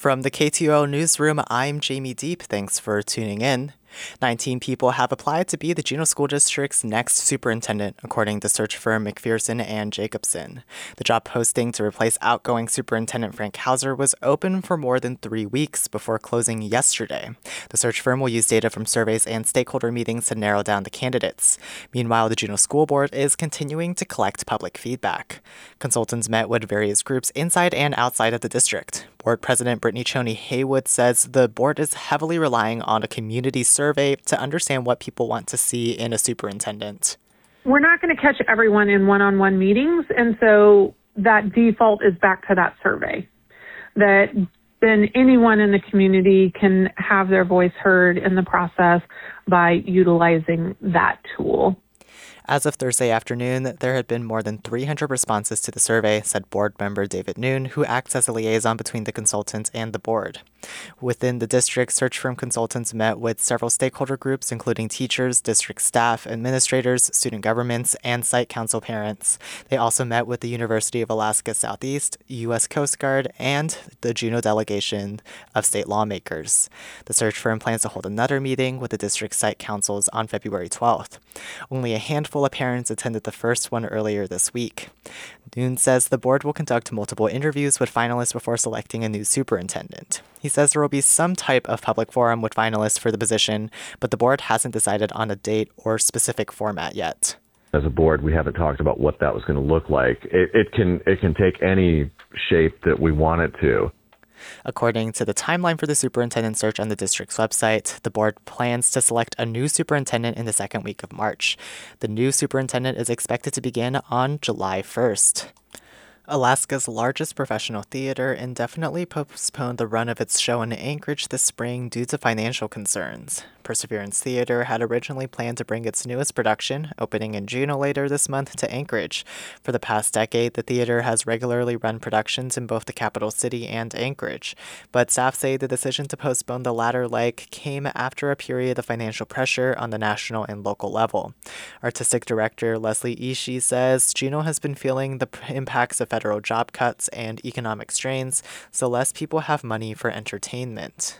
From the KTO newsroom, I'm Jamie Deep. Thanks for tuning in. 19 people have applied to be the Juneau School District's next superintendent, according to search firm McPherson and Jacobson. The job posting to replace outgoing Superintendent Frank Hauser was open for more than 3 weeks before closing yesterday. The search firm will use data from surveys and stakeholder meetings to narrow down the candidates. Meanwhile, the Juneau School Board is continuing to collect public feedback. Consultants met with various groups inside and outside of the district. Board President Brittany Choney Haywood says the board is heavily relying on a community survey to understand what people want to see in a superintendent. We're not going to catch everyone in one-on-one meetings, and so that default is back to that survey. That then anyone in the community can have their voice heard in the process by utilizing that tool. As of Thursday afternoon, there had been more than 300 responses to the survey, said board member David Noon, who acts as a liaison between the consultants and the board. Within the district, search firm consultants met with several stakeholder groups, including teachers, district staff, administrators, student governments, and site council parents. They also met with the University of Alaska Southeast, U.S. Coast Guard, and the Juneau delegation of state lawmakers. The search firm plans to hold another meeting with the district site councils on February 12th. Only a handful of parents attended the first one earlier this week. Noon says the board will conduct multiple interviews with finalists before selecting a new superintendent. He says there will be some type of public forum with finalists for the position, but the board hasn't decided on a date or specific format yet. As a board, we haven't talked about what that was going to look like. It can take any shape that we want it to. According to the timeline for the superintendent search on the district's website, the board plans to select a new superintendent in the second week of March. The new superintendent is expected to begin on July 1st. Alaska's largest professional theater indefinitely postponed the run of its show in Anchorage this spring due to financial concerns. Perseverance Theater had originally planned to bring its newest production, opening in Juneau later this month, to Anchorage. For the past decade, the theater has regularly run productions in both the capital city and Anchorage. But staff say the decision to postpone the latter leg came after a period of financial pressure on the national and local level. Artistic director Leslie Ishii says Juneau has been feeling the impacts of federal job cuts and economic strains, so less people have money for entertainment.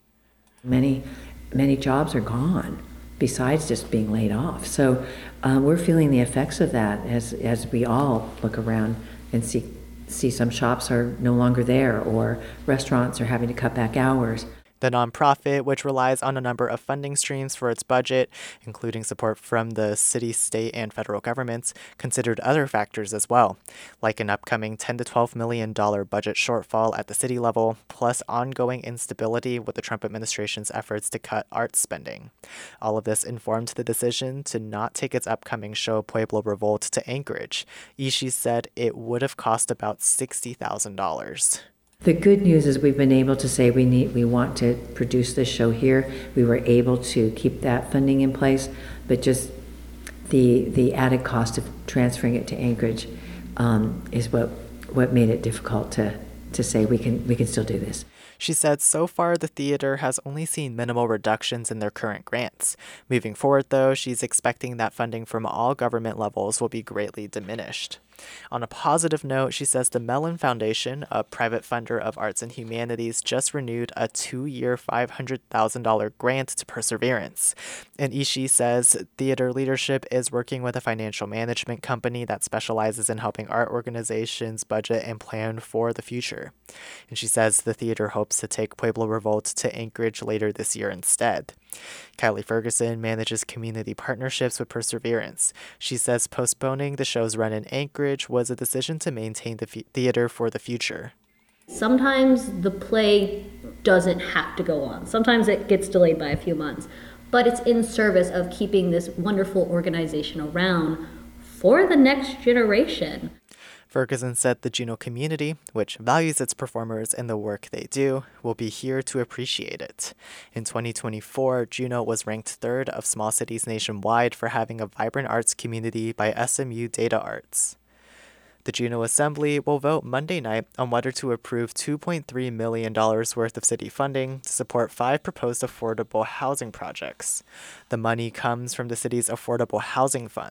Many jobs are gone besides just being laid off. So we're feeling the effects of that as we all look around and see some shops are no longer there or restaurants are having to cut back hours. The nonprofit, which relies on a number of funding streams for its budget, including support from the city, state, and federal governments, considered other factors as well, like an upcoming $10 to $12 million budget shortfall at the city level, plus ongoing instability with the Trump administration's efforts to cut arts spending. All of this informed the decision to not take its upcoming show Pueblo Revolt to Anchorage. Ishii said it would have cost about $60,000. The good news is we've been able to say we want to produce this show here. We were able to keep that funding in place, but just the added cost of transferring it to Anchorage is what made it difficult to say we can still do this. She said so far the theater has only seen minimal reductions in their current grants. Moving forward, though, she's expecting that funding from all government levels will be greatly diminished. On a positive note, she says the Mellon Foundation, a private funder of arts and humanities, just renewed a 2-year $500,000 grant to Perseverance. And Ishii says theater leadership is working with a financial management company that specializes in helping art organizations budget and plan for the future. And she says the theater hopes to take Pueblo Revolt to Anchorage later this year instead. Kylie Ferguson manages community partnerships with Perseverance. She says postponing the show's run in Anchorage was a decision to maintain the theater for the future. Sometimes the play doesn't have to go on. Sometimes it gets delayed by a few months, but it's in service of keeping this wonderful organization around for the next generation. Ferguson said the Juneau community, which values its performers and the work they do, will be here to appreciate it. In 2024, Juneau was ranked 3rd of small cities nationwide for having a vibrant arts community by SMU Data Arts. The Juneau Assembly will vote Monday night on whether to approve $2.3 million worth of city funding to support 5 proposed affordable housing projects. The money comes from the city's Affordable Housing Fund.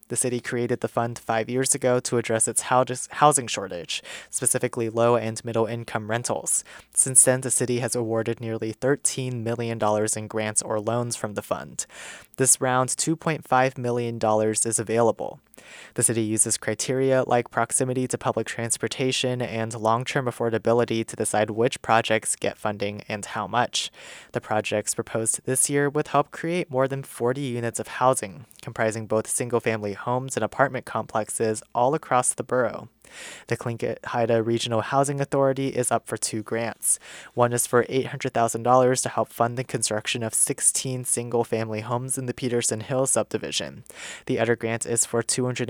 The city created the fund 5 years ago to address its housing shortage, specifically low and middle income rentals. Since then, the city has awarded nearly $13 million in grants or loans from the fund. This round, $2.5 million is available. The city uses criteria like proximity to public transportation and long-term affordability to decide which projects get funding and how much. The projects proposed this year would help create more than 40 units of housing, comprising both single-family homes and apartment complexes all across the borough. The Tlingit-Haida Regional Housing Authority is up for 2 grants. One is for $800,000 to help fund the construction of 16 single-family homes in the Peterson Hill subdivision. The other grant is for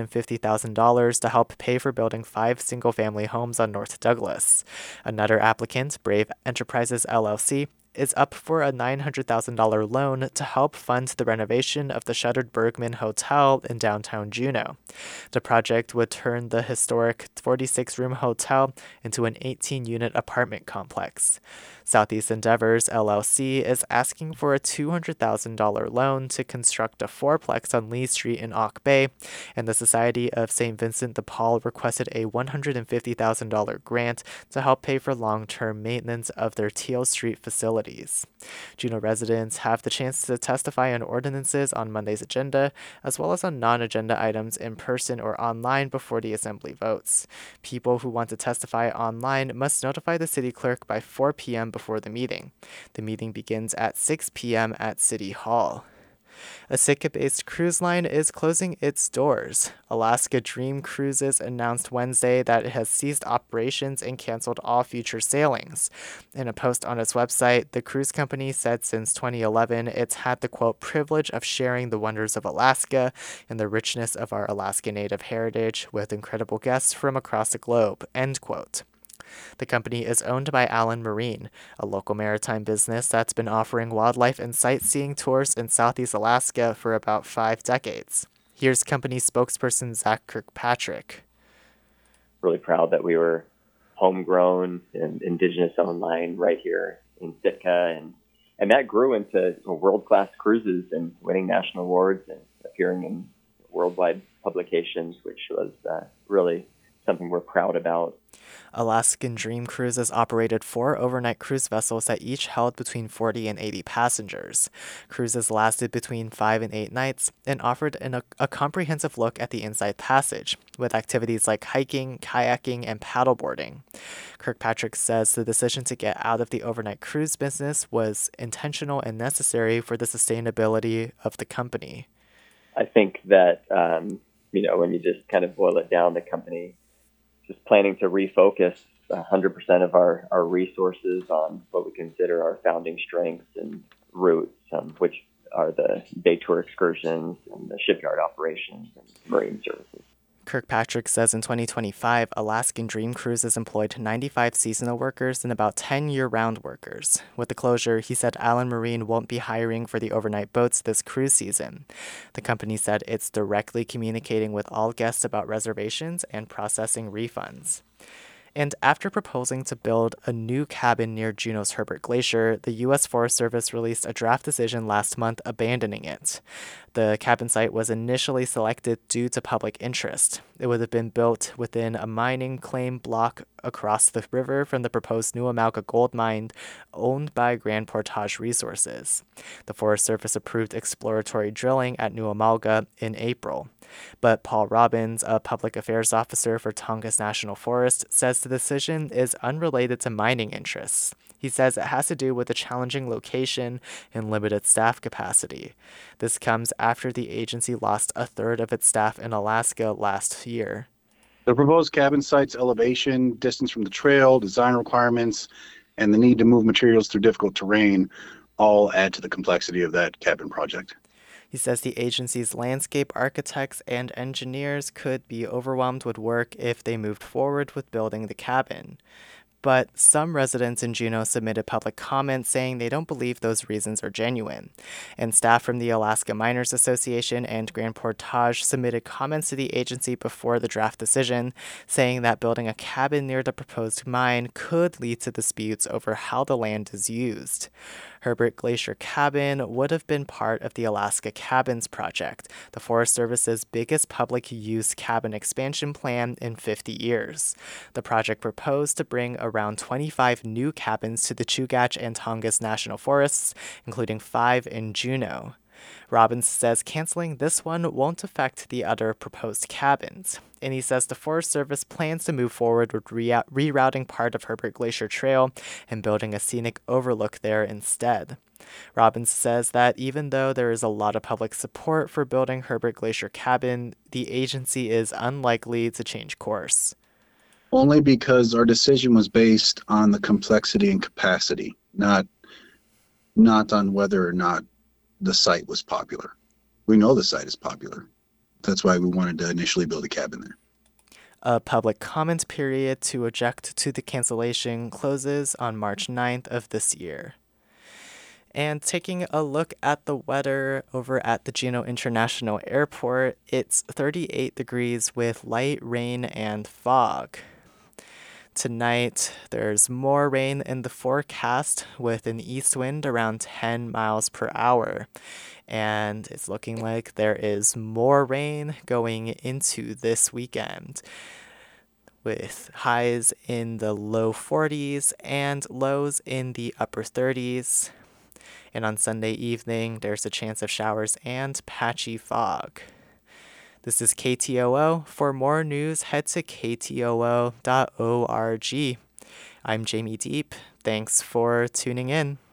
$250,000 to help pay for building 5 single-family homes on North Douglas. Another applicant, Brave Enterprises LLC, is up for a $900,000 loan to help fund the renovation of the shuttered Bergman Hotel in downtown Juneau. The project would turn the historic 46-room hotel into an 18-unit apartment complex. Southeast Endeavors LLC is asking for a $200,000 loan to construct a fourplex on Lee Street in Auk Bay, and the Society of St. Vincent de Paul requested a $150,000 grant to help pay for long-term maintenance of their Teal Street facilities. Juneau residents have the chance to testify on ordinances on Monday's agenda, as well as on non-agenda items in person or online before the assembly votes. People who want to testify online must notify the city clerk by 4 p.m. before the meeting. The meeting begins at 6 p.m. at City Hall. A Sitka-based cruise line is closing its doors. Alaska Dream Cruises announced Wednesday that it has ceased operations and canceled all future sailings. In a post on its website, the cruise company said since 2011 it's had the, quote, privilege of sharing the wonders of Alaska and the richness of our Alaska Native heritage with incredible guests from across the globe, end quote. The company is owned by Allen Marine, a local maritime business that's been offering wildlife and sightseeing tours in Southeast Alaska for about 5 decades. Here's company spokesperson Zach Kirkpatrick. Really proud that we were homegrown and indigenous-owned line right here in Sitka, and that grew into world-class cruises and winning national awards and appearing in worldwide publications, which was really something we're proud about. Alaskan Dream Cruises operated 4 overnight cruise vessels that each held between 40 and 80 passengers. Cruises lasted between 5 and 8 nights and offered a comprehensive look at the Inside Passage, with activities like hiking, kayaking, and paddleboarding. Kirkpatrick says the decision to get out of the overnight cruise business was intentional and necessary for the sustainability of the company. I think that, when you just kind of boil it down, the company just planning to refocus 100% of our resources on what we consider our founding strengths and roots, which are the day tour excursions and the shipyard operations and marine services. Kirkpatrick says in 2025, Alaskan Dream Cruises employed 95 seasonal workers and about 10 year-round workers. With the closure, he said Allen Marine won't be hiring for the overnight boats this cruise season. The company said it's directly communicating with all guests about reservations and processing refunds. And after proposing to build a new cabin near Juneau's Herbert Glacier, the U.S. Forest Service released a draft decision last month abandoning it. The cabin site was initially selected due to public interest. It would have been built within a mining claim block across the river from the proposed New Amalga gold mine owned by Grand Portage Resources. The Forest Service approved exploratory drilling at New Amalga in April. But Paul Robbins, a public affairs officer for Tongass National Forest, says the decision is unrelated to mining interests. He says it has to do with the challenging location and limited staff capacity. This comes after the agency lost a third of its staff in Alaska last year. The proposed cabin site's elevation, distance from the trail, design requirements, and the need to move materials through difficult terrain all add to the complexity of that cabin project. He says the agency's landscape architects and engineers could be overwhelmed with work if they moved forward with building the cabin. But some residents in Juneau submitted public comments saying they don't believe those reasons are genuine. And staff from the Alaska Miners Association and Grand Portage submitted comments to the agency before the draft decision, saying that building a cabin near the proposed mine could lead to disputes over how the land is used. Herbert Glacier Cabin would have been part of the Alaska Cabins Project, the Forest Service's biggest public use cabin expansion plan in 50 years. The project proposed to bring around 25 new cabins to the Chugach and Tongass National Forests, including 5 in Juneau. Robbins says canceling this one won't affect the other proposed cabins, and he says the Forest Service plans to move forward with rerouting part of Herbert Glacier Trail and building a scenic overlook there instead. Robbins says that even though there is a lot of public support for building Herbert Glacier Cabin, the agency is unlikely to change course. Only because our decision was based on the complexity and capacity, not on whether or not the site was popular. We know the site is popular. That's why we wanted to initially build a cabin there. A public comment period to object to the cancellation closes on March 9th of this year. And taking a look at the weather over at the Juneau International Airport, it's 38 degrees with light rain and fog. Tonight, there's more rain in the forecast with an east wind around 10 miles per hour. And it's looking like there is more rain going into this weekend, with highs in the low 40s and lows in the upper 30s. And on Sunday evening, there's a chance of showers and patchy fog. This is KTOO. For more news, head to ktoo.org. I'm Jamie Deep. Thanks for tuning in.